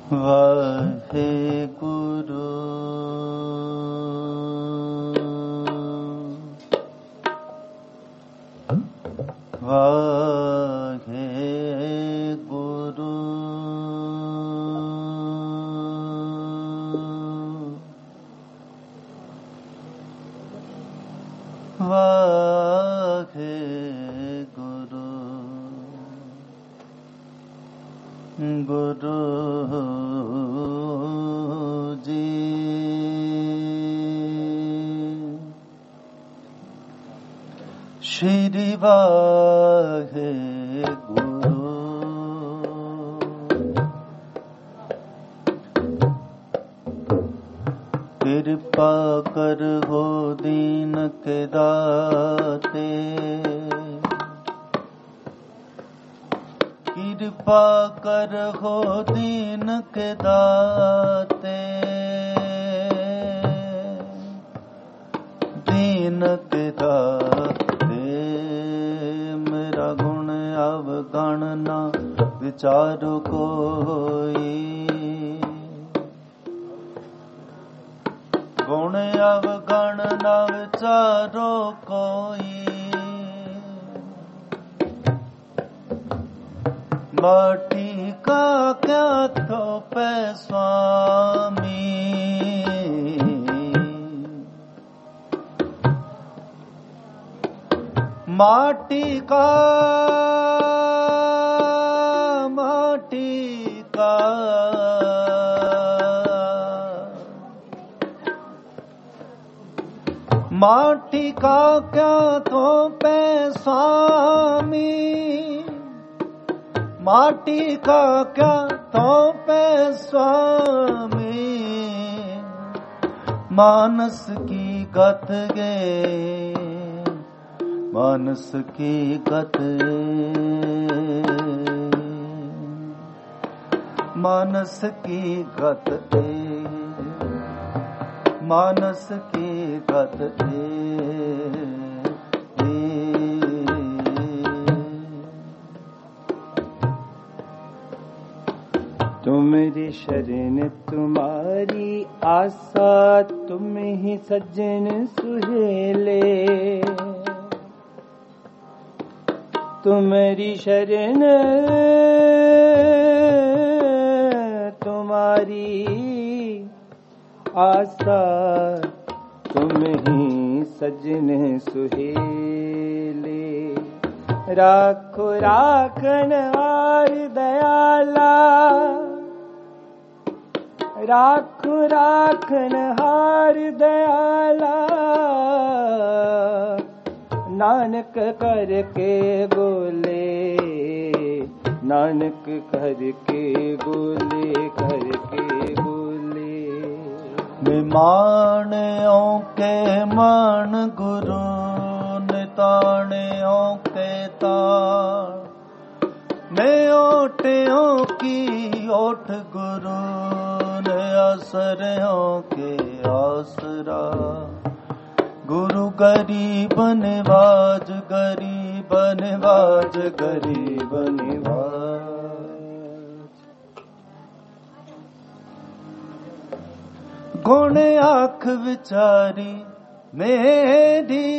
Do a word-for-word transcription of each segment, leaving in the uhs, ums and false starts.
वाहे गुरु वाहे गुरु वाहे गुरु गुरु जी श्री वाहे गुरु कृपा कर हो दीन के दाते कृपा कर हो दीन के दाते दीन के दाते मेरा गुण अवगण ना विचारो कोई गुण अवगण ना विचारो कोई माटी का क्या थोपे स्वामी माटी का माटी का माटी का क्या थोपे स्वामी माटी का क्या थोपे स्वामी मानस की गत गे मानस की गत मानस की गत मानस की गत तुम्हारी शरण तुम्हारी आशा तुम ही सज्जन सुहेले तुम्हारी शरण तुम्हारी आशा तुम ही सज्जन सुहेले राखो राखन हार दयाला राखो राखन हार दयाला नानक करके बोले नानक करके बोले करके बोले निमाणों के मान गुरु निताणों के ताण मैं ओटों की ओठ गुरु ने आसरों के आसरा गुरु गरीब निवाज गरीब निवाज गरीब निवाज गुण आँख विचारी मेरी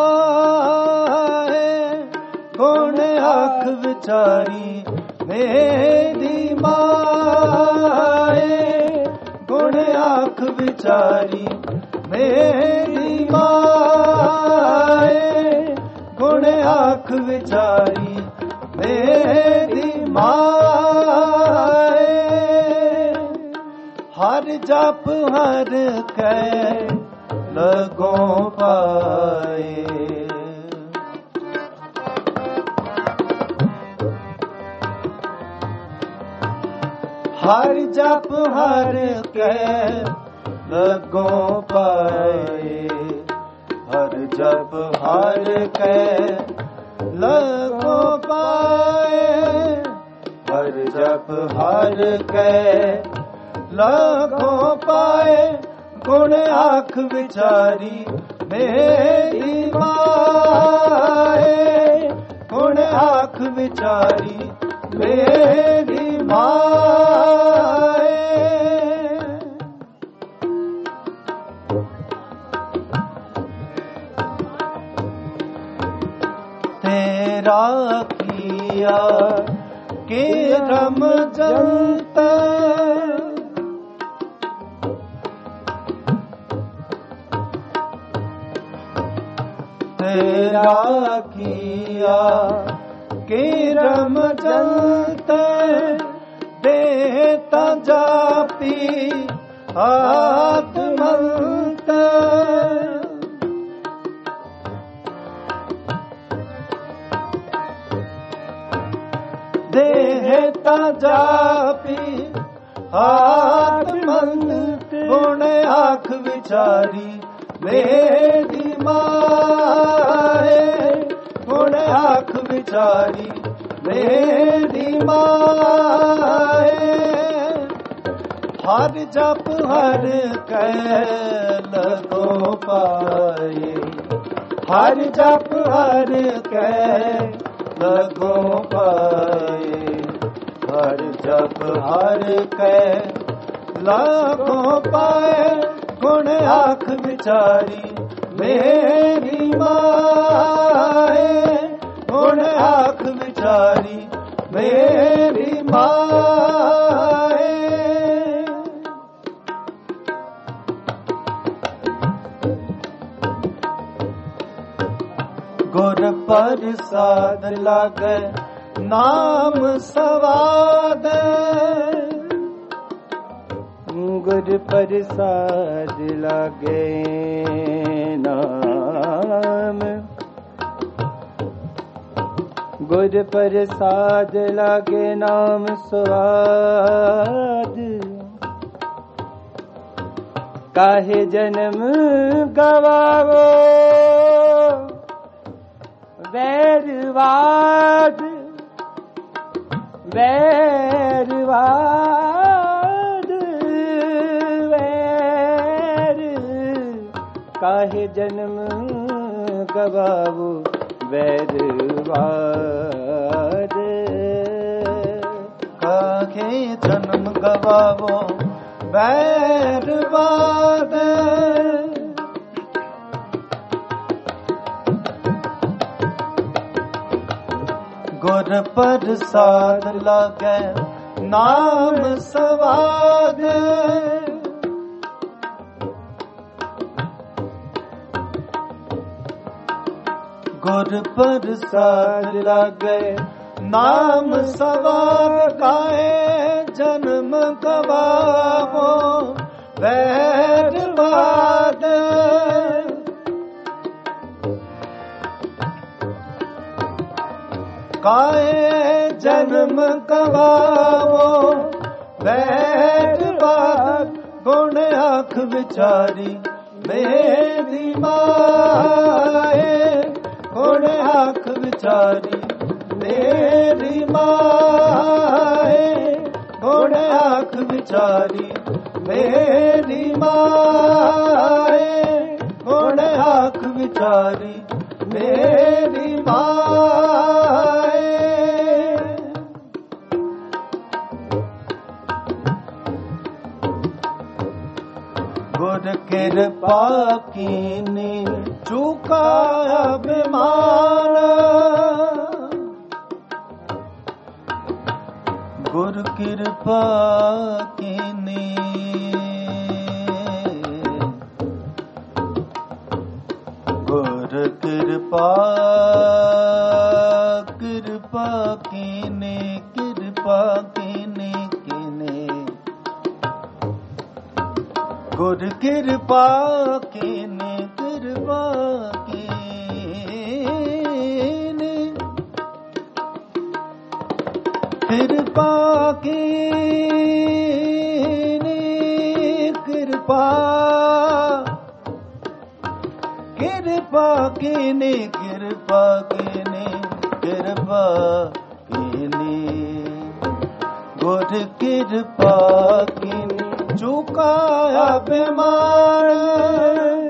माए गुण आँख विचारी मेरी माए गुण आँख विचारी मेरी माए गुण आँख विचारी मेरी माए हर जप हर कै लगो पाए हर जप हर कै लगो पाए हर जप हर कै लगो पाए हर जप हर कै लगो पाए गुण आँख विचारी मेरी माए गुण आँख विचारी मेरी माए तेरा किया केरम जंत तेरा किया केरम जंत देता जापी आत्मंत देता जापी आत्मंत गुण आँख विचारी मेरी माए गुण आँख विचारी मेरी माए हर जप हर कैल को पाए हर जप हर कैल को पाए हर जप हर कैल को पाए गुण आँख विचारी मेरी माए गुण आँख विचारी मेरी माए गुर प्रसाद लागे नाम सवाद गुर प्रसाद लागे नाम गुर प्रसाद लागे नाम स्वाद काहे जन्म गवावो वैरवाद वैरवाद वैर काहे जन्म गवावो वैरवाद काहे जन्म गवावो वैरवाद गुर प्रसाद लागे नाम सवाद गुर प्रसाद लागे नाम सवाद काए जन्म गवावो वैरवाद काए जन्म गवावो वैरवाद गुण आँख विचारी मेरी माए गुण आँख विचारी मेरी माए गुण आँख विचारी मेरी माए गुण आँख विचारी मेरी माए गुर कृपा कीनी चूका अभिमान गुर कृपा कीनी गुर कृपा कृपा कीने कृपा कीने कीने गुर कृपा कीने कृपा कीने कृपा कीने कृपा कृपा कीने कृपा कीने कृपा कीने गुर कृपा कीने चूका अभिमान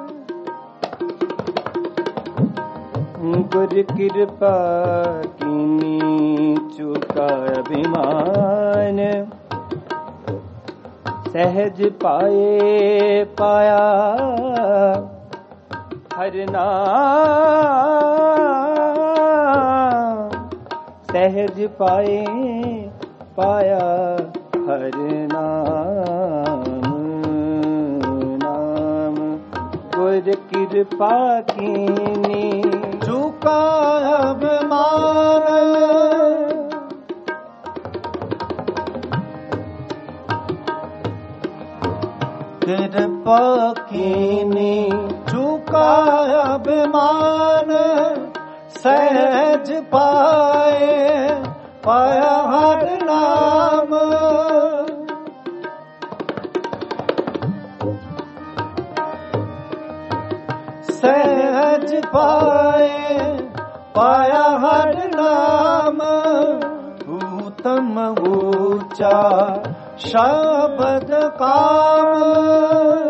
गुर कृपा कीनी चूका अभिमान सहज पाए पाया हर नाम सहज पाए पाया हर नाम नाम गुर कृपा कीनी चूका अभिमान कृपा कीनी चूका अभिमान सहज पाए पाया हर नाम सहज पाए पाया हर नाम उत्तम ऊंचा शब्द काम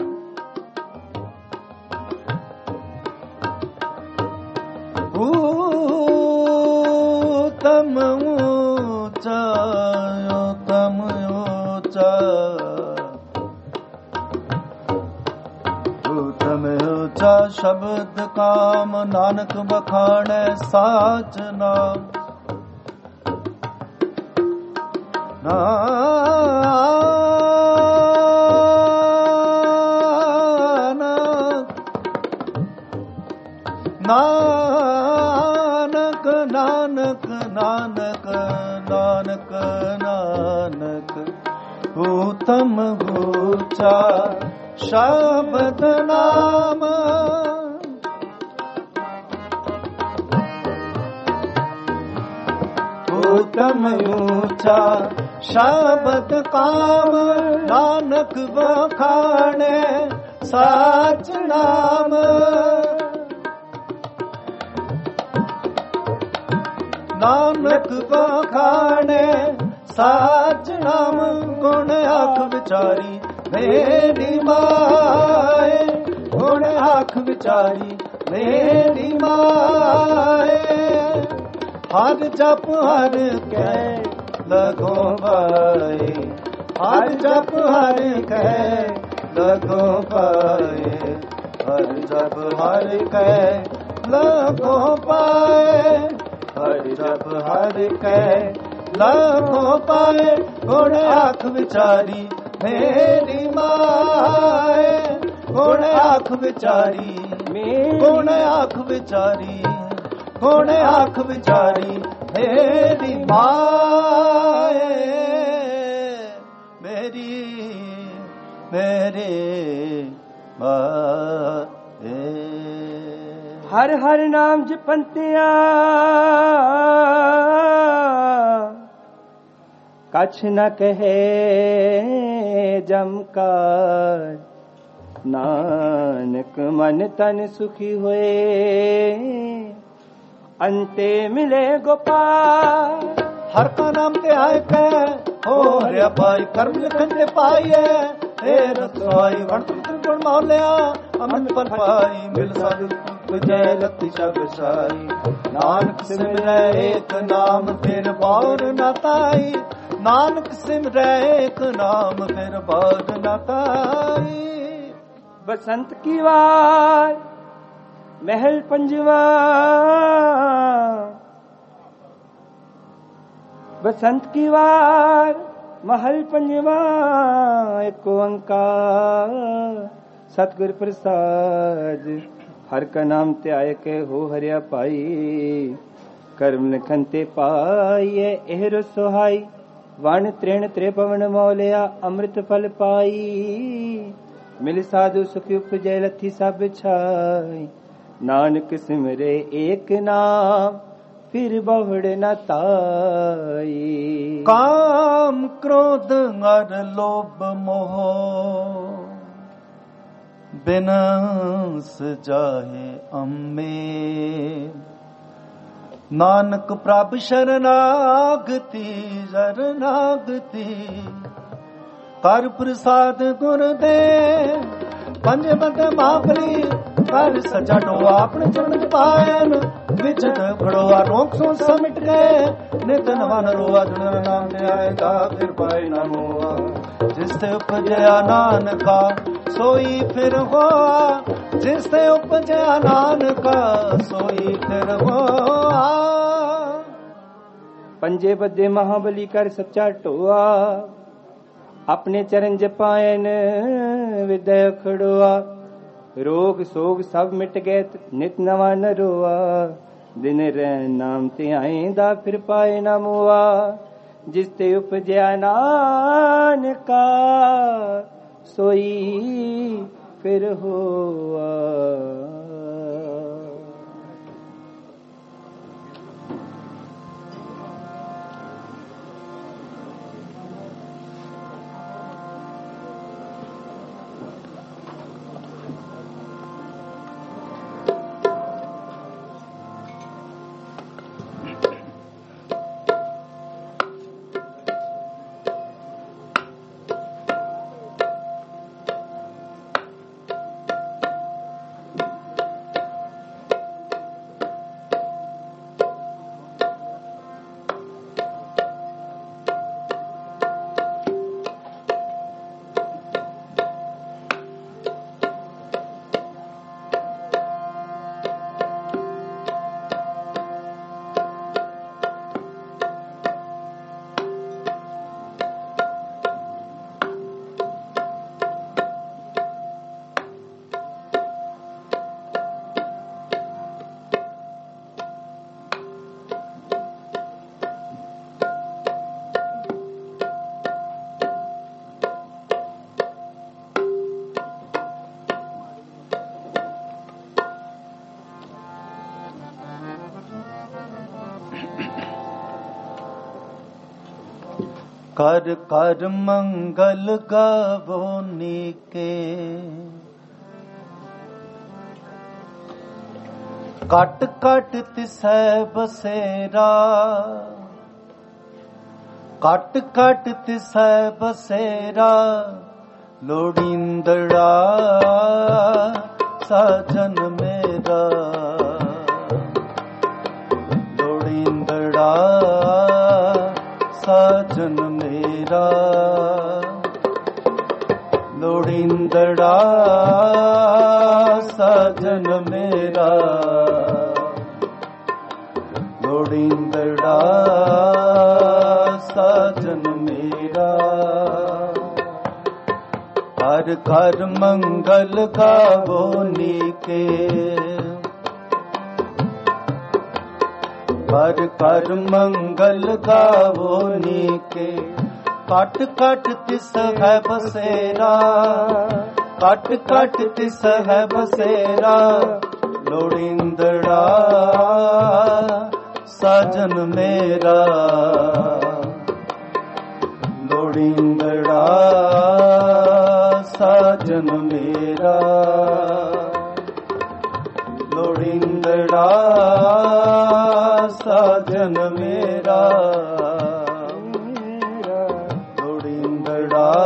उत्तम ऊंचा उत्तम ऊंचा उत्तम ऊंचा शब्द काम नानक बखाने साच नाम नानक नानक नानक नानक नानक उत्तम ऊंचा शब्द नाम उत्तम ऊंचा शब्द काम नानक बखाने साच नाम नानक बखाने साच नाम गुण आख विचारी मेरी माए गुण आख विचारी मेरी माए हर जप हर कै लगो पाए हर जप हर कै लगो पाए हर जप हर कै लगो पाए हर जप हर कै लगो पाए गुण आख विचारी मेरी माए गुण आख विचारी गुण आख विचारी गुण आख विचारी मेरी माए मेरी मेरे माए हर हर नाम जपंतिया कछ न कहे जमकार नानक मन तन सुखी होए अंते मिले गोपाल हर का नाम ते आए कै हो हरिया पाई कर्म लिखन ते पाइए हे रसवाई वण त्रिगुण मौलिया अमन पर पाई मिल साधु जय लति सब साई नानक सिमरै एक नाम फिर बार न ताई नानक सिमरै एक नाम फिर बार न ताई बसंत की वार महल पंजवा बसंत की वार महल पंजवा एक ओंकार सतगुर प्रसाद हर का नाम ते आए के हो हरिया पाई कर्म लिखन ते पाइए एहरो सुहाई वण त्रिण त्रिपवन मौलिया अमृत फल पाई मिल साधु सुख उपजय लथी सब छाई नानक सिमरे एक नाम फिर बहुड़ न ताई काम क्रोध अर लोभ मोह बिनाश जाहे अम्मे नानक प्रभ शरणागति शरणागति कर प्रसाद गुर दे पंज बद मापली कर सजा डोआ अपने चरण पायन विच खड़ोआ रोक सो समिट गए नितन वन रोआ जुन नाम ते आएगा फिर पाए न मोआ जिसते उपजया नानका सोई फिर होआ जिसते उपजया नानका सोई फिर होआ पंजे बदे महाबली कर सच्चा टोआ, अपने चरण जपायन विदय खड़ोआ। रोग सोग सब मिट गए नित नवा न रोआ, दिन रह नाम ते आएंदा फिर पाए न मुआ। जिस ते उपजया नानका सोई फिर होआ। कर कर मंगल गावो नीके, कट कट तिसै बसेरा, कट कट तिसै बसेरा। लोड़ींदड़ा साजन मेरा, लोड़ींदड़ा साजन मेरा, लोड़ींदड़ा साजन मेरा, लोड़ींदड़ा साजन मेरा। हर घर मंगल गावो नीके, हर कर मंगल गावो नीके। कट कट तिस है बसेरा, कट कट तिस है बसेरा। लोड़ींदड़ा साजन मेरा, लोड़ींदड़ा साजन मेरा, लोड़ींदड़ा साजन मेरा, लोड़ींदड़ा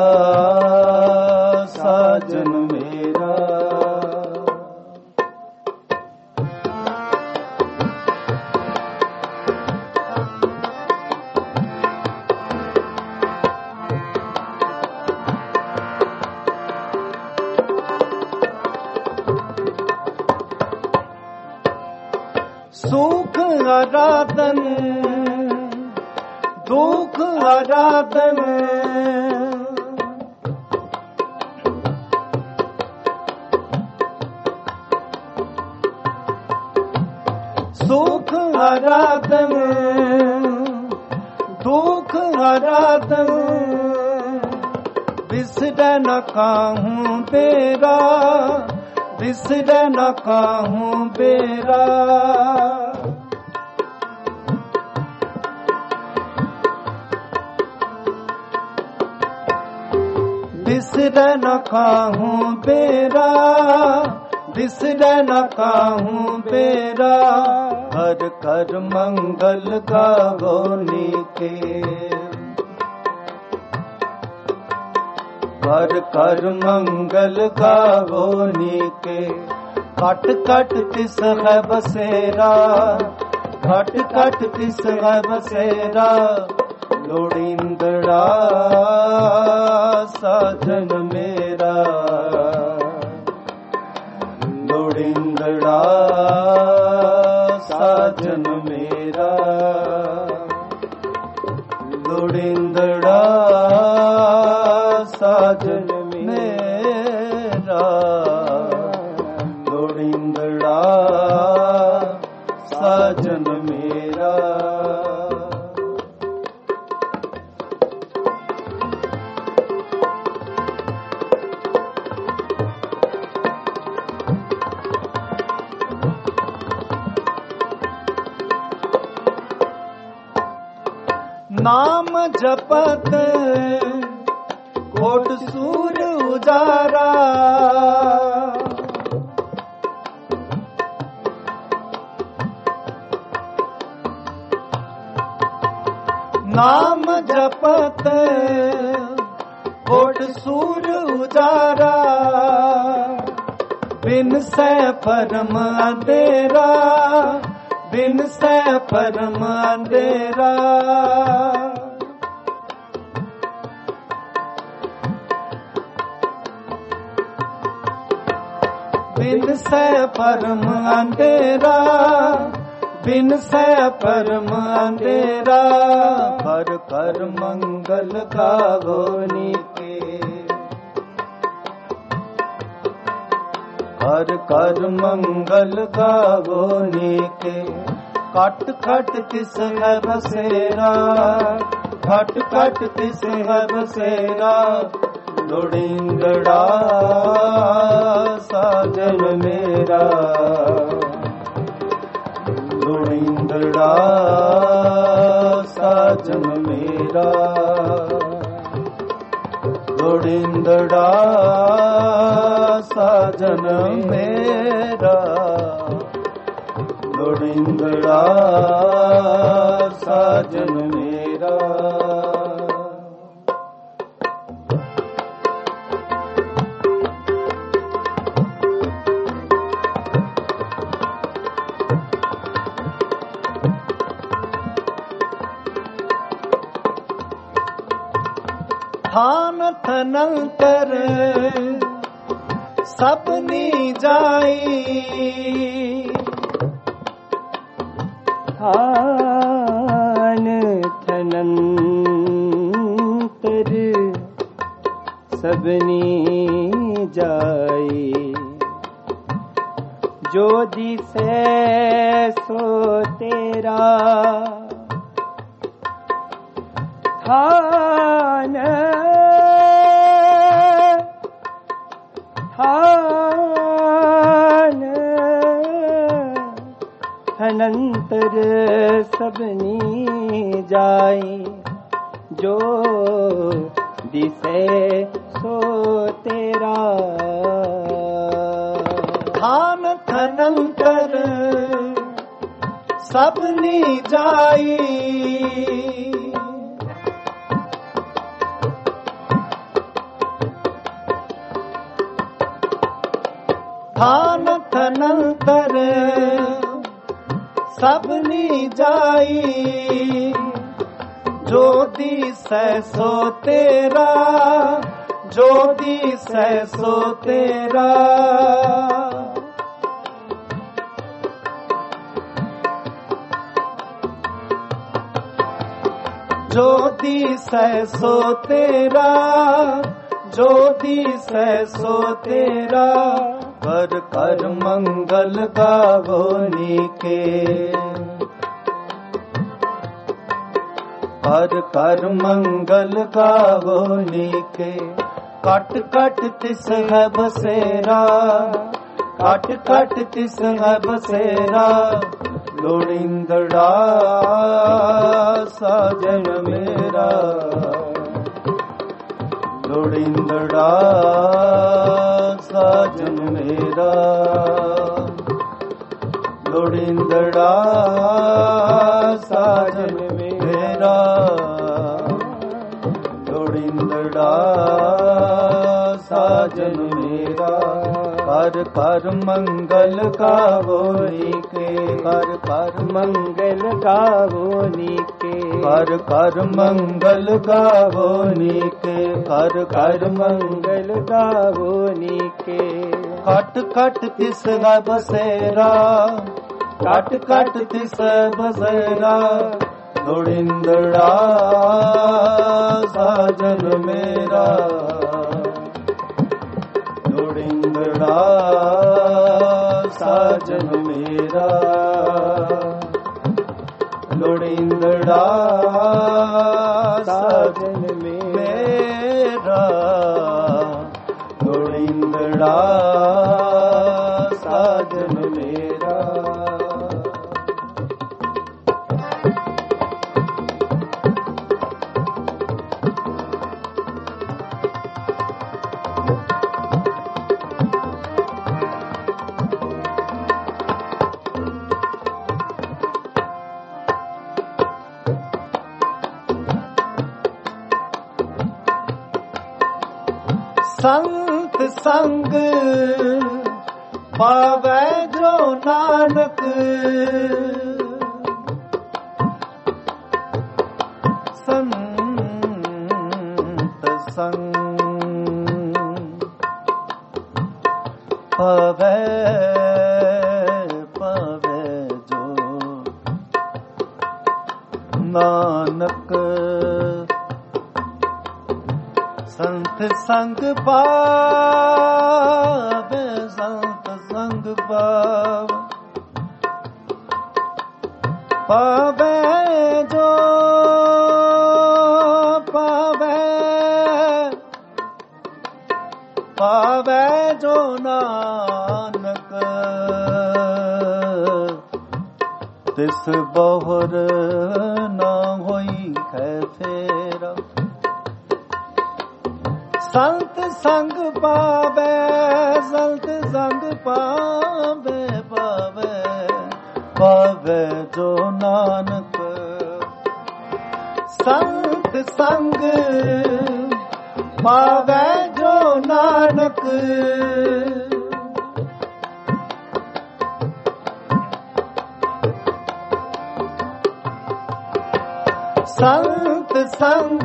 साजन मेरा। सुख आराधन दुख आराधन, सुख आराधन दुख आराधन। बिसर न काहूं बेरा, बिसर न काहूं बेरा। बिसर न काहूं बेरा, बिसर न काहूं बेरा। हर कर मंगल गावो नीके, हर कर मंगल गावो नीके। कट कट तिस है बसेरा, कट कट तिस है बसेरा। लोड़ींदड़ा साजन मेरा, लोड़ींदड़ा साजन मेरा, साजन मेरा। नाम जपत कोट सूर उजारा, नाम जपत कोट सूर उजारा, बिन सै परम अंधेरा, बिन सै परम अंधेरा। बिन सै परम अंधेरा, बिन सै परम अंधेरा। कर कर मंगल गावो नीके, कर कर मंगल गावो नीके। कट कट तिस है बसेरा, कट कट तिस है बसेरा। लोड़ींदड़ा साजन मेरा, लोड़ींदड़ा साजन मेरा, लोड़ींदड़ा साजन मेरा, लोड़ींदड़ा साजन मेरा। थान थनंतर सबनी जाई, थान थनंतर सबनी जाई। जो दिसे सो तेरा, थान थान थनंतर सबनी जाई। जो दिसे सो तेरा, थान थनंतर सबनी जाई। थान थनंतर सबनी जाई। जो दिसै सो तेरा, जो दिसै सो तेरा। जो दिसै सो तेरा, जो दिसै सो तेरा। कर कर मंगल गावो नीके, कर कर मंगल गावो नीके। कट कट तिस है बसेरा, कट कट तिस है बसेरा। लोड़ींदड़ा साजन मेरा, लोड़ींदड़ा साजन मेरा, लोड़ींदड़ा साजन मेरा, लोड़ींदड़ा साजन मेरा। कर कर मंगल गावो नीके, कर कर मंगल गावो नीके। कर कर मंगल गावो नीके, कर कर मंगल गावो नीके। कट कट तिस है बसेरा, कट कट तिस बसेरा। लोड़ींदड़ा साजन मेरा, लोड़ींदड़ा साजन मेरा लोड़ींदड़ा साजन मेरा लोड़ींदड़ा साजन मेरा संत संग पावै जो नानक संत संग पावै पावै जो नानक संत संग पावे संत संग पाव पावे जो पावे पावे जो नानक तिस बहुर ना होई है फेरा संत संग पावे संत संग पावे पावे पावे जो नानक संत संग पावे जो नानक संत संग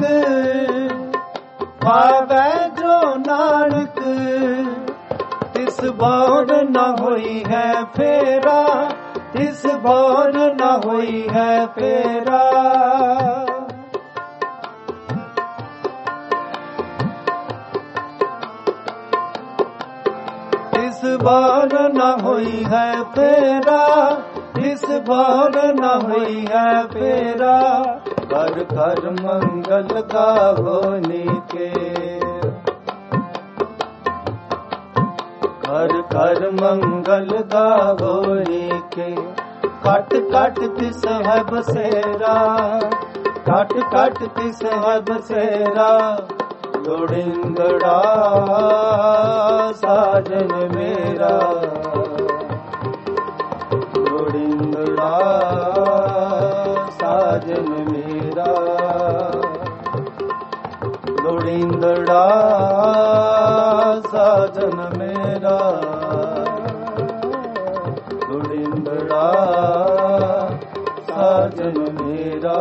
पावे जो नानक तिस बार न होई है फेरा तिस बार न होई है फेरा तिस बार न होई है फेरा तिस बार न होई है फेरा कर कर मंगल गावो नीके कर कर मंगल गावो नीके कट कट तिस है बसेरा कट कट तिस है बसेरा लोड़िंदड़ा साजन मेरा लोड़िंदड़ा साजन मेरा लोड़िंदड़ा साजन मेरा लोड़िंदड़ा साजन मेरा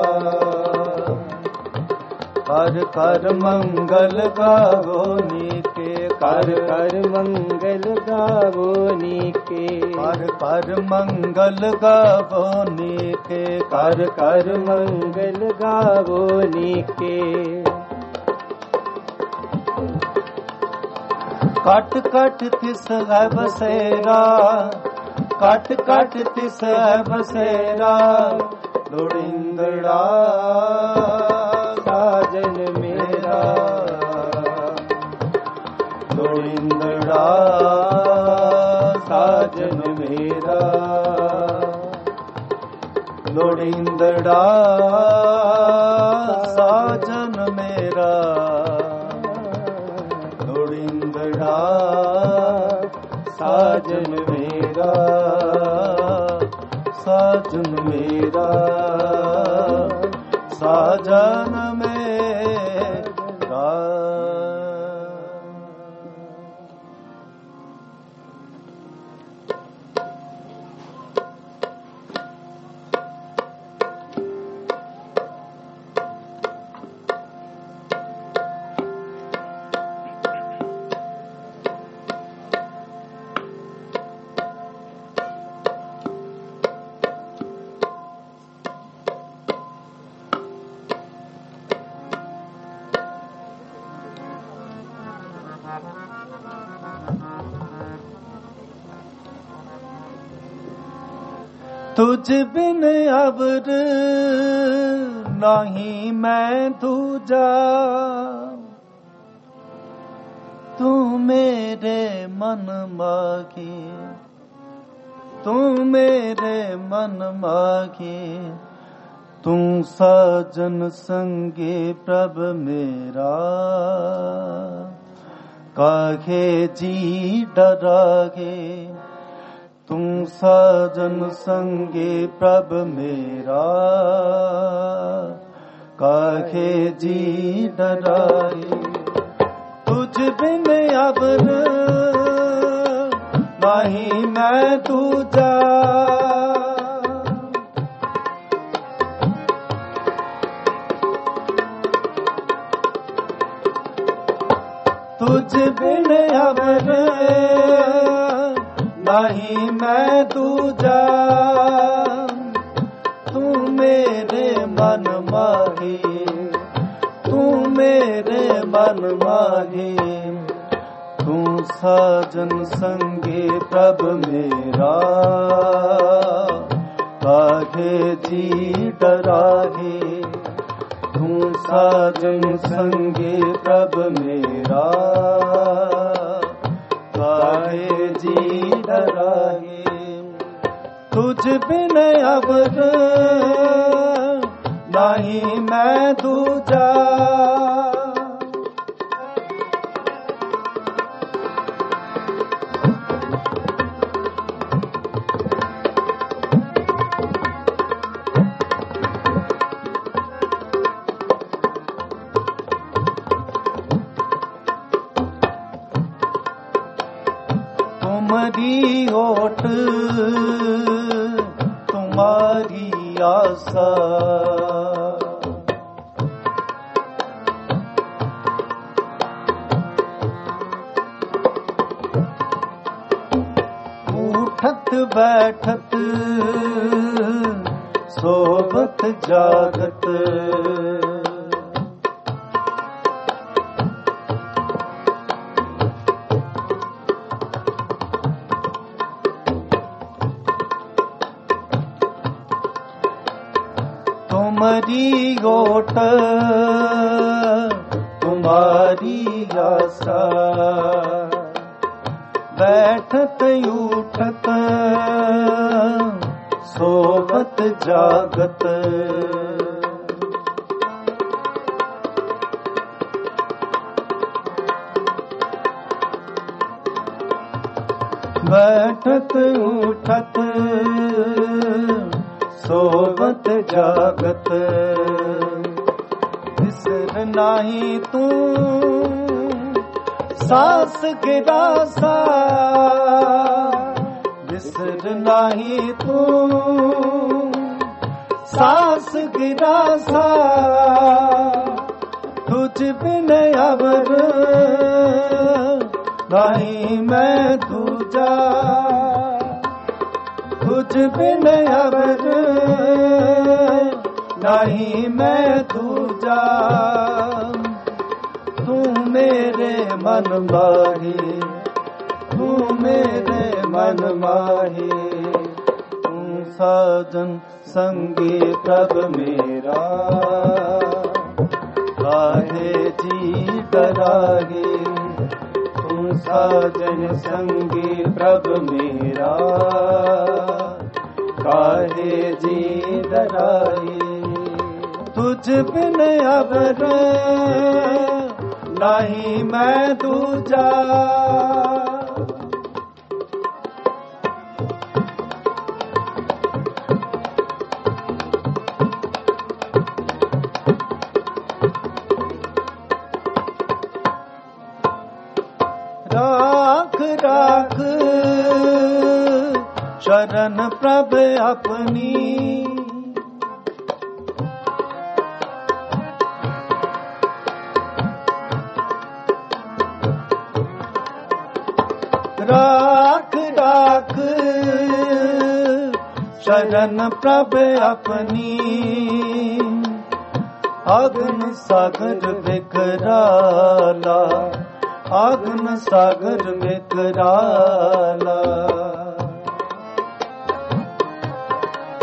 कर कर मंगल गावो नीके कर कर मंगल गावो नीके कर कर मंगल गावो नीके कर कर मंगल गावो नीके कट कट तिस है बसेरा कट कट तिस है बसेरा लोड़िंदड़ा साजन मेरा लोड़िंदड़ा साजन मेरा लोड़िंदड़ा साजन मेरा लोड़िंदड़ा साजन मेरा साजन मेरा साजन मेरा तुझ बिन अबर नहीं मैं दूजा, तू मेरे मन मागे, तू मेरे मन मागे, तू साजन संगे प्रभ मेरा, काहे जी डरागे, तू साजन संगे प्रभ मेरा, काहे जी डरागे। तुझ बिन अबर नहीं मैं दूजा, तुझ बिन अबर नहीं मैं दूजा, तू मेरे मन माहे, तू मेरे मन माहे, तू साजन संगे प्रभ मेरा, काहे जी डराहे, तू साजन संगे प्रभ मेरा, काहे जी डराहे। तुझ बिन अबर नहीं मैं दूजा, तुम्हारी ओट तुम्हारी आशा, उठत बैठत सोबत जागत, तुम्हारी ओट तुम्हारी आशा, बैठत उठत सोबत जागत, बैठत उठत सोबत जागत, बिसर नाही तू सास गिरासा, बिसर नाही तू सास गिरासा, तुझ बिन अबर नहीं मैं दूजा, तुझ बिन अबर नहीं मैं दूजा, तू मेरे मन माहे, तू मेरे मन माहे, तू साजन संगे प्रभ मेरा, काहे जी डरागे, तू साजन संगे प्रभ मेरा, काहे जी डराए। तुझ बिन अबर नहीं मैं दूजा, राख राख शरण प्रभ अपनी, राख राख शरण प्रभ अपनी, अग्न सागर विकराला, अग्न सागर विकराला,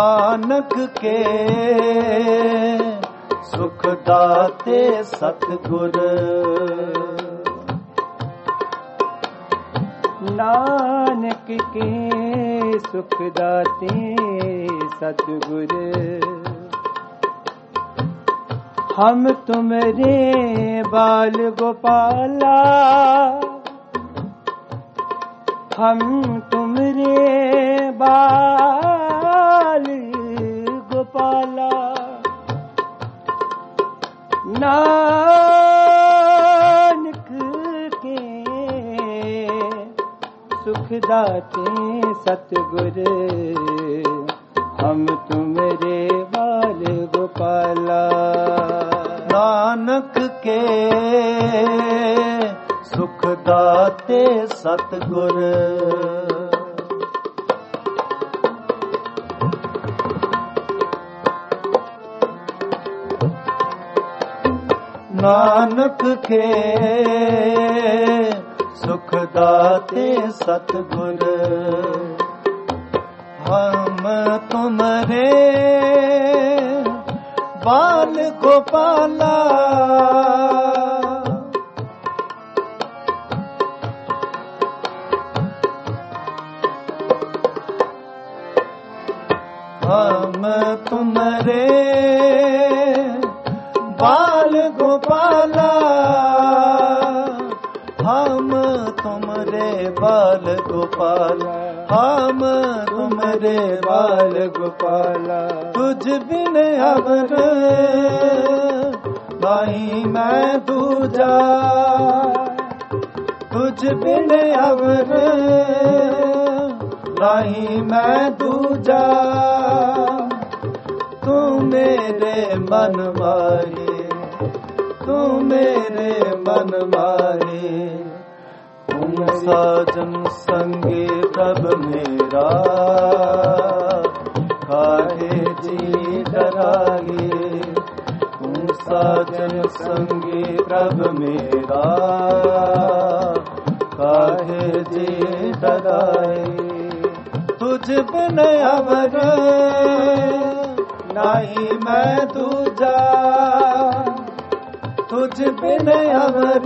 नानक के सुख दाते सतगुर, नानक के सुख दाते सतगुर, हम तुमरे बाल गोपाला, हम तुमरे बाल गोपाला, नानक के सुख दाते सतगुर, हम तुमरे बाल गोपाला। नानक के सुख दाते सतगुर, नानक के सुख दाते सतगुर, हम तुमरे बाल गोपाला, हम तुमरे बाल गोपाला, हम तुमरे बाल गोपाला, हम तुमरे बाल गोपाला। तुझ बिन अवर नहीं मैं दूजा, तुझ बिन अवर नहीं मैं दूजा, तू मेरे मन मारे, तू मेरे मन मारे। तुम साजन संगे तब मेरा, काहे जी डरागे। तुम साजन संगे तब मेरा, काहे जी डराए। तुझ बिन अवर नहीं मैं दूजा, तुझ बिन अवर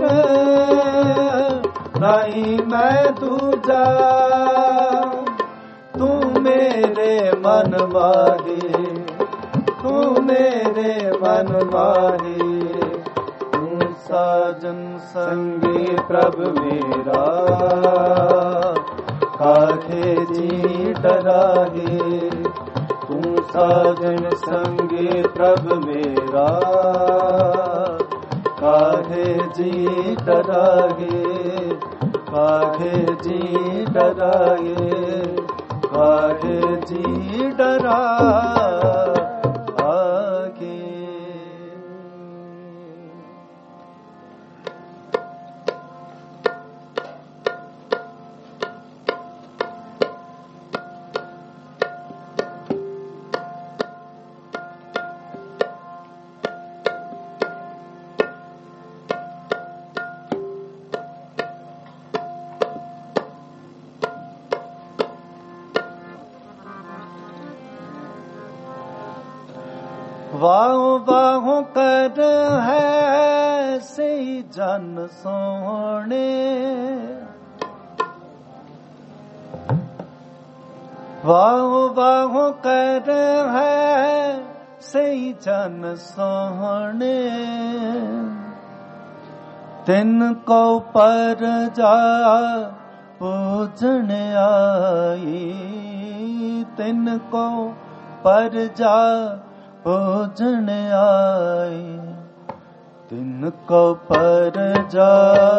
नहीं मैं दूजा, तू मेरे मन माहे, तू मेरे मन माहे। तू साजन संगे प्रभ मेरा, काहे जी डरागे। तू साजन संगे प्रभ मेरा, काहे जी डरागे, काहे जी डरागे, काहे जी डरागे। वाहो वाहो कर है से जन सोने, वाहो वाहो कर है से जन सोने। तिन को पर जा पूजन आई, तिन को पर जा पूजन आई। तिनको पर जा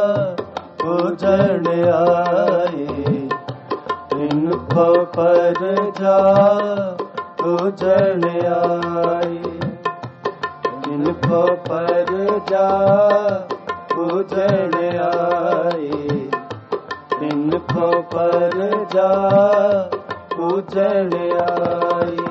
पूजन आई, तिनको पर जा पूजन आई। तिनको पर जा पूजन आई, तिनको पर जा पूजन आई।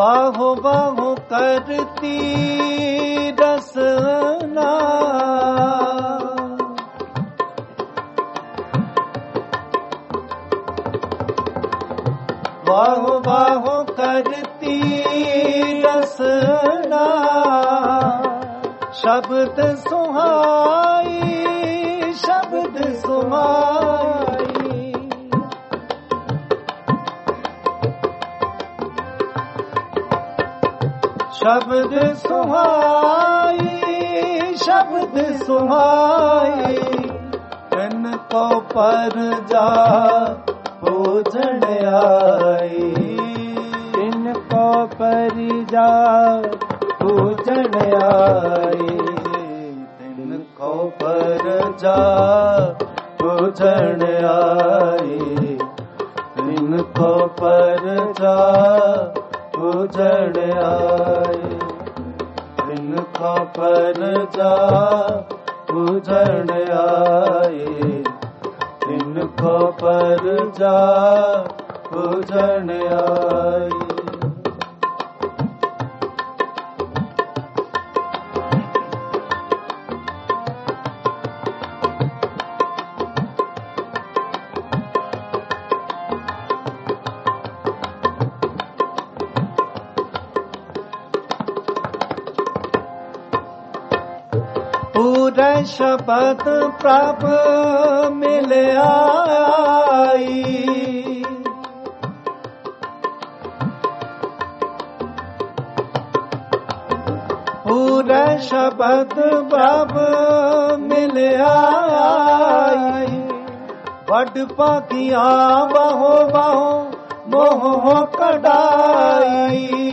बाहो बाहो करती रसना, बाहो बाहो करती रसना, शब्द सुहाई शब्द सुहाई, शब्द सुहाई शब्द सुहाई, इनको पर जा पूजन आई, इनको पर जा पूजन आई, इनको पर जा पूजन आई, इनको पर जा पूजन आई, इनको पर जा पूजन आई, इनको पर जा पूजन आई। पूरा शब्द प्रभ मिल आई, पूरा शब्द प्रभ मिल आई, बड़ पाकिया बाहो बाहो मोह कड़ाई,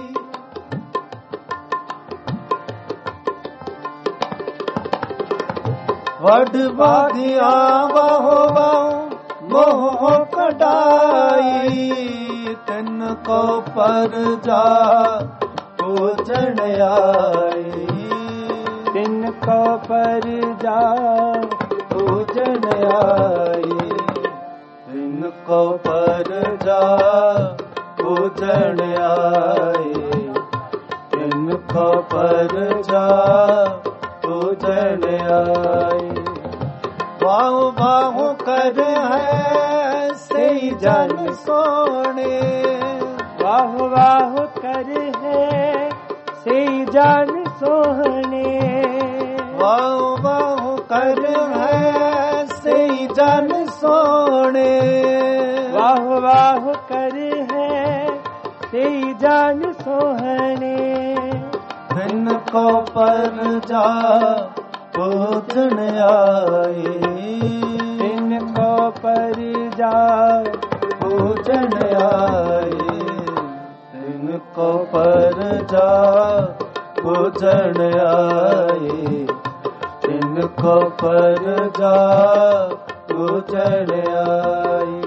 वड बाधिया बाहो बाहो मोह कड़ाई, तिनको पर जा पूजन आई, तिनको पर जा पूजन आई, तिनको पर जा पूजन आई, तिनको पर जा पूजन आई। बाहु बाहु कर है सही जन सोने, बाहु बाहु कर है सही जन सोहने, बाहु बाहु कर है सही जन सोने, बाहु बाहु कर है सही जन सोहने, इनको पर जा पूजन आई, इनको पर जा पूजन आई, इनको पर जा पूजन आई, इनको पर जा पूजन आई।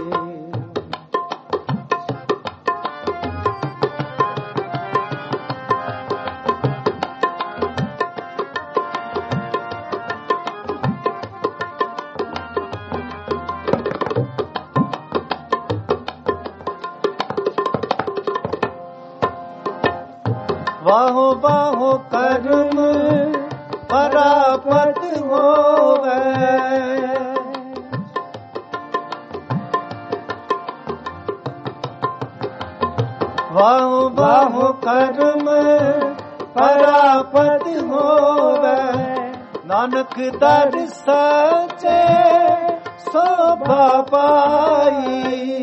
बाहो बाहो कर्म परापत होवे, बाहो बाहो कर्म परापत होवे, नानक दर सचे शोभा पाई,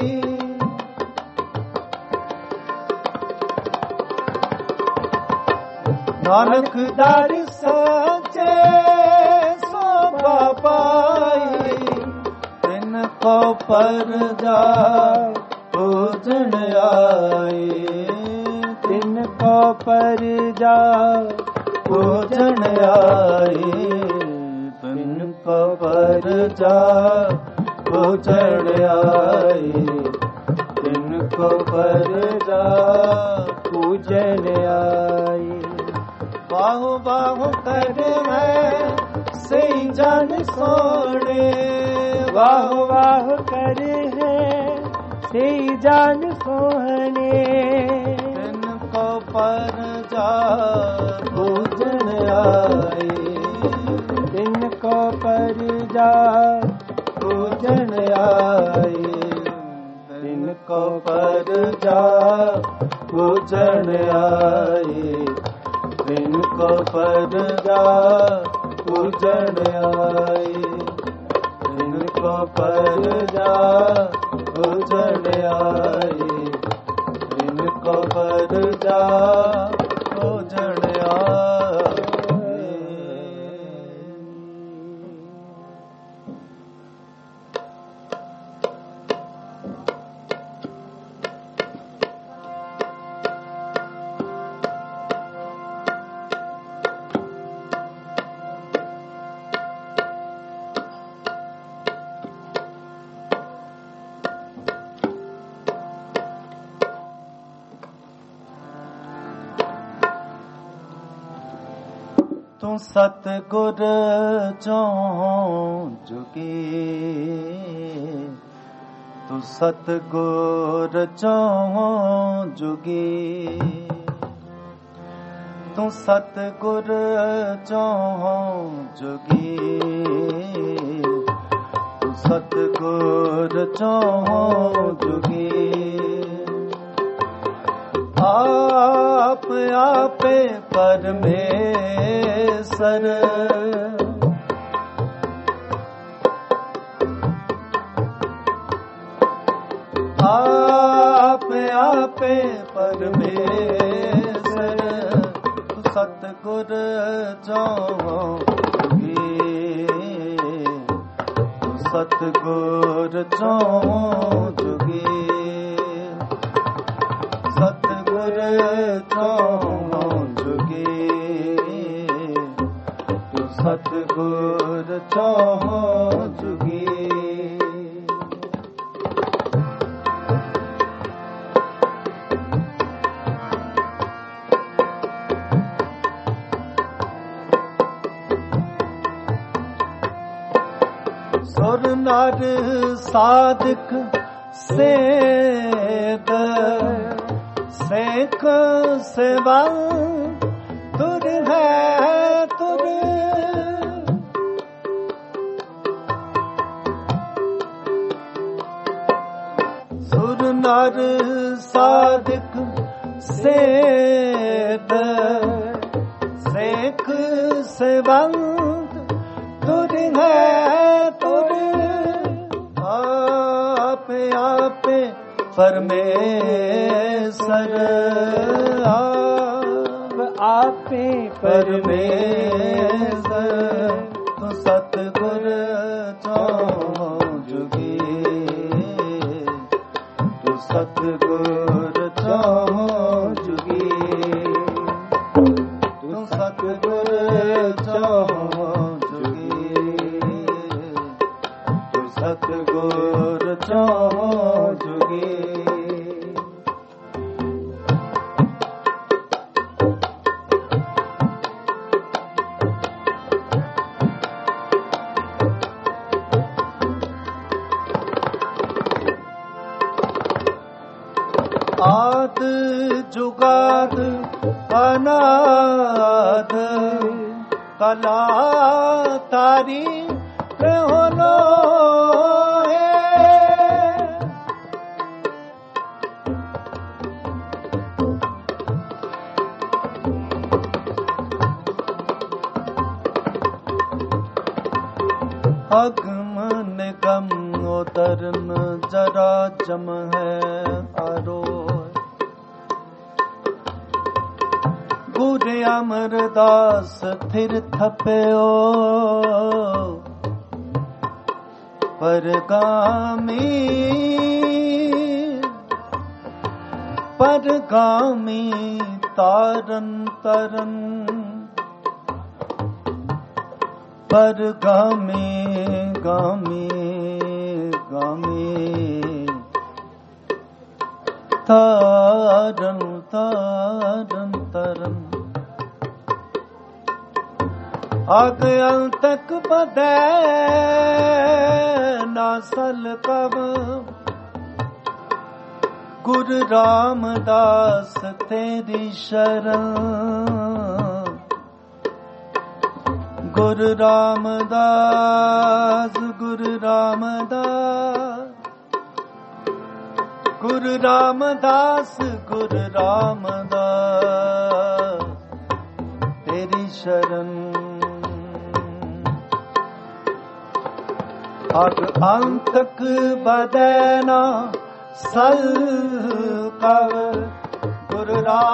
नानक दर सचे शोभा पाई, इनको पर जा पूजन आई, इनको पर जा पूजन आई, इनको पर जा पूजन आई, इनको पर जा पूजन आई। बाहु बाहु कर मैं सही जन सोने, बाहु बाहु कर है सही जन सोहने, पर जा पूजन आए, तिनको पर जा पूजन आए, तिनको पर जा पूजन आए, तिनको पर जा पूजन आए, तिनको पर जा पूजन आए, तिनको पर जा पूजन आए। तू सतगुर चों जुगे, तू सतगुर चों जुगे, तू सतगुर चों जुगे, तू सतगुर चों जुगे। आप आपे परमेश्वर, आप आपे परमेश्वर, तू सतगुर चों जुगे, तू सतगुर चों जुगे, सतगुर चों जुगे, तू सतगुर चों जुगे। सुर नर साधक सेद सेख सेवा तुर है तुर, सुर नर साधक सेद सेख सेवा तुर है तुर, आप आपे परमेश्वर, आप आपे परमेश्वर, तू सतगुर चों जुगे, तू सतगुर चों जुगे, तू सतगुर चों जुगे, तू सतगुर चों जुगे। आद जुगाद अनाद कला तारी होलो अगम निगम उतरन जरा जम है आरो, गुर अमरदास थिर थप्यो परगामी, परगामी तारन तरन, परगामी गामी गामी तारन तारन तरन, आग अंतक बदै नासल कब, ਗੁਰੂ ਰਾਮਦਾਸ ਤੇਰੀ ਸ਼ਰਨ, ਗੁਰੂ ਰਾਮਦਾਸ, ਗੁਰੂ ਰਾਮਦਾਸ, ਗੁਰੂ ਰਾਮਦਾਸ, ਗੁਰੂ ਰਾਮਦਾਸ ਤੇਰੀ ਸ਼ਰਨ। ਅਗ ਅੰਤਕ ਬਦੈਨਾ ਸਲ ਕਵ, ਗੁਰੂ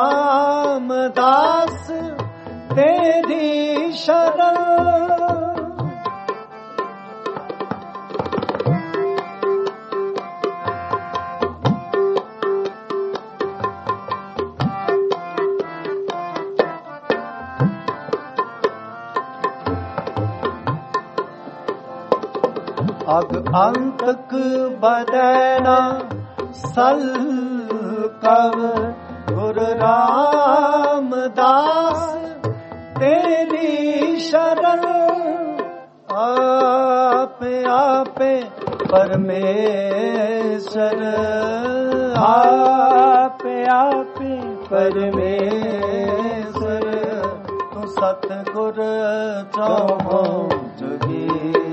ਰਾਮਦਾਸ ਤੇਰੀ ਸ਼ਰਨ। ਅਗ ਅੰਤਕ ਬਦੈਨਾ ਸਲ ਕਵ, ਗੁਰੂ ਰਾਮਦਾਸ ਤੇਰੀ ਸ਼ਰਨ। ਆਪੇ ਆਪੇ ਪਰਮੇਸ਼ਰ, ਆਪੇ ਆਪੇ ਪਰਮੇਸ਼ਰ, ਤੂੰ ਸਤਿਗੁਰ ਚੌਹਾਂ ਜੁਗੀ,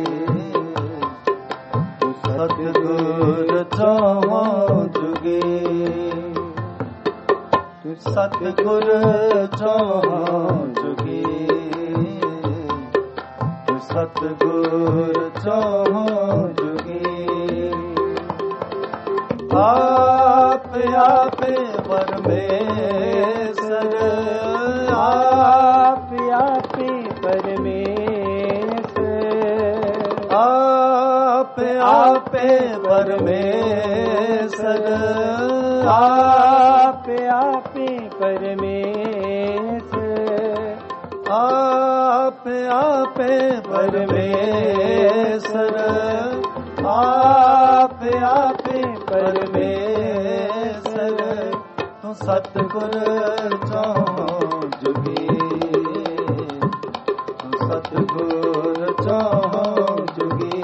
ਤੂੰ ਸਤਿਗੁਰ ਚੌਹਾਂ ਜੁਗੀ, ਤੂੰ ਸਤਿਗੁਰ ਚੌਹਾਂ ਜੁਗੀ, ਤੂੰ ਸਤਿਗੁਰ ਚੌਹਾਂ ਜੁਗੀ। ਆਪੇ ਆਪੇ ਪਰਮੇਸ਼ਰ, ਆਪੇ ਆਪੇ ਪਰਮੇਸ਼ਰ, ਆਪੇ ਆਪੇ ਪਰਮੇਸ਼ਰ, ਆਪੇ ਆਪੇ ਪਰਮੇਸ਼ਰ, ਆਪੇ ਆਪੇ ਪਰਮੇਸ਼ਰ, ਆਪੇ ਆਪੇ ਪਰਮੇਸ਼ਰ, ਤੂੰ ਸਤਿਗੁਰ ਚੌਹਾਂ ਜੁਗੀ, ਤੂੰ ਸਤਿਗੁਰ ਚੌਹਾਂ ਜੁਗੀ,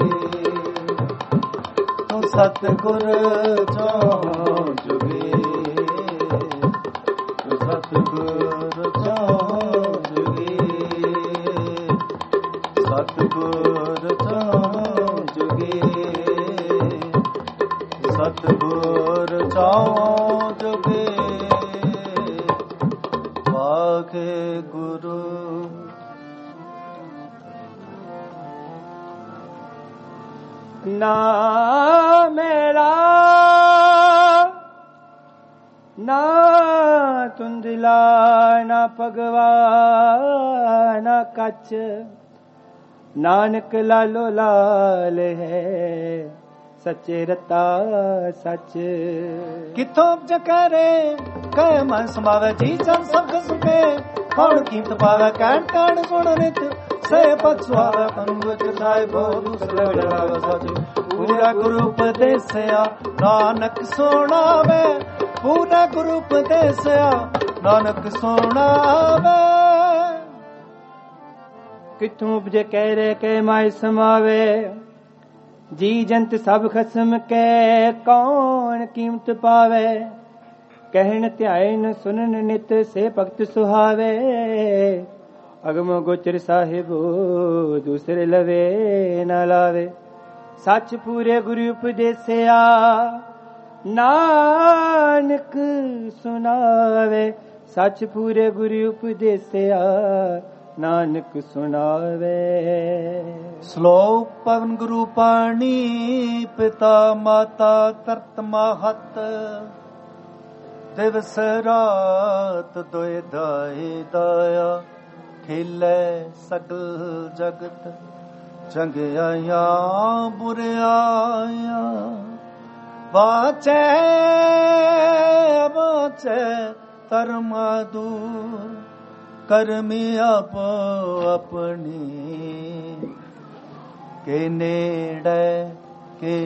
ਤੂੰ ਸਤਿਗੁਰ ਚੌਹਾਂ ਜੁਗੀ, ਤੂੰ ਸਤਿਗੁਰ ਚੌਹਾਂ ਜੁਗੀ, ਸਤਿਗੁਰ ਚੌਹਾਂ ਜੁਗੀ, ਸਤਿਗੁਰ ਚੌਹਾਂ ਜੁਗੀ। ਵਾਹਿਗੁਰੂ। ਨਾ ਮੇਰਾ ਨਾ ਤੁੰਦਲਾ, ਨਾ ਭਗਵਾ ਨਾ ਕੱਚ, ਨਾਨਕ ਲਾਲੋ ਲਾਲ ਹੈ, ਸੱਚੇ ਰਤਾ ਸੱਚ। ਕਿਥੋਂ ਉਪਜ ਕਰੇ ਕਹਿ ਮਨ ਸਮਾਵੇ, ਜੀ ਜਨ ਸਭ ਸੁਕੇ ਕੌਣ ਕੀਮਤ ਪਾਵੇ, ਕਹਿਣ ਕਹਿਣ ਸੁਣ ਨਿਤ ਸੇ ਪਛੁਆਵੇ, ਅੰਗੁਚ ਸਾਹਿਬੋ ਦੂਸਰੇ ਡਰਾਵੇ ਸੱਚ। ਪੂਰਾ ਗੁਰੂ ਉਪਦੇਸਿਆ ਨਾਨਕ ਸੁਣਾਵੇ, ਪੂਰਾ ਗੁਰੂ ਉਪਦੇਸਿਆ ਨਾਨਕ ਸੁਣਾਵੇ। ਕਿਥੋਂ ਉਪਜੇ ਕਹਿ ਰੇ ਕਹਿ ਮਾਇ ਸਮਾਵੇ, ਜੀ ਜੰਤ ਸਭ ਖਸਮ ਕੈ ਕੌਣ ਕੀਮਤ ਪਾਵੇ। ਕਹਿਣ ਧਿਆਇਨ ਸੁਨਨ ਨਿਤ ਸੇ ਭਗਤ ਸੁਹਾਵੇ, ਅਗਮ ਗੋਚਰ ਸਾਹਿਬੋ ਦੂਸਰੇ ਲਵੇ ਨਾ ਲਾਵੇ। ਸੱਚ ਪੂਰੇ ਗੁਰੂ ਉਪਦੇਸਿਆ ਨਾਨਕ ਸੁਣਾਵੇ, ਸੱਚ ਪੂਰੇ ਗੁਰੂ ਉਪਦੇਸਿਆ ਨਾਨਕ ਸੁਣਾਵੇ। ਸ਼ਲੋਕ ਪਵਨ ਗੁਰੂ ਪਾਣੀ, ਪਿਤਾ ਮਾਤਾ ਤਰਤ ਮਹਤ, ਦਿਵਸ ਰਾਤ ਦੋਇ ਦਾਈ ਦਾਇਆ, ਖੇਲੇ ਸਗਲ ਜਗਤ ਚੰਗਿਆਈਆਂ ਬੁਰਿਆਈਆਂ। ਵਾਚੈ ਵਾਚੈ ਧਰਮਾ ਦੂਰ, ਕਰਮੀ ਆਪੋ ਆਪਣੀ, ਕੇ ਨੇੜੇ ਕੇ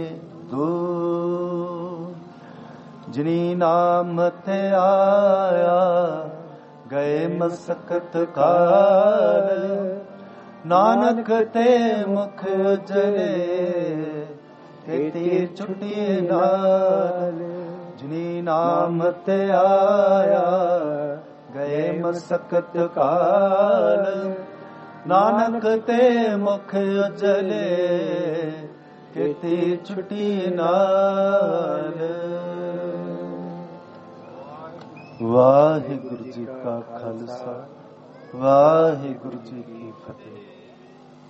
ਦੂਰ। ਜਿਨੀ ਨਾਮ ਤੇ ਆਇਆ ਗਏ ਮਸਕਤ ਕਾਲ, ਨਾਨਕ ਤੇ ਮੁਖ ਉਜਲੇ, ਤੇ ਤੀਰ ਛੁੱਟੀ ਨਾਲ। ਜਿਨੀ ਨਾਮ ਤੇ ਆਇਆ ਗਏ ਮਸਕਤ ਕਾਲ ਨਾਨਕ ਤੇ ਮੁਖ ਉਜਲੇ ਕਿਤੇ ਛੁਟੀ ਨਾਲ। ਵਾਹਿਗੁਰੂ ਜੀ ਕਾ ਖਾਲਸਾ ਵਾਹਿਗੁਰੂ ਜੀ ਕੀ ਫਤਿਹ।